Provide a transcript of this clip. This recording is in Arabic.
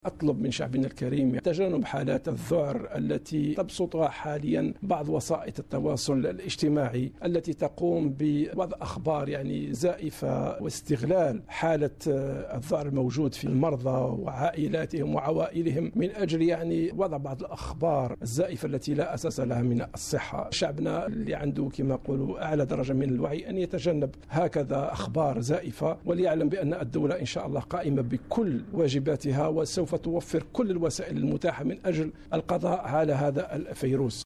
أطلب من شعبنا الكريم تجنب حالات الذعر التي تبسطها حاليا بعض وسائط التواصل الاجتماعي التي تقوم بوضع أخبار زائفة واستغلال حالة الذعر الموجود في المرضى وعائلاتهم وعوائلهم من أجل وضع بعض الأخبار الزائفة التي لا أساس لها من الصحة. شعبنا اللي عنده كما يقولوا أعلى درجة من الوعي أن يتجنب هكذا أخبار زائفة، وليعلم بأن الدولة إن شاء الله قائمة بكل واجباتها وسوف توفر كل الوسائل المتاحة من أجل القضاء على هذا الفيروس.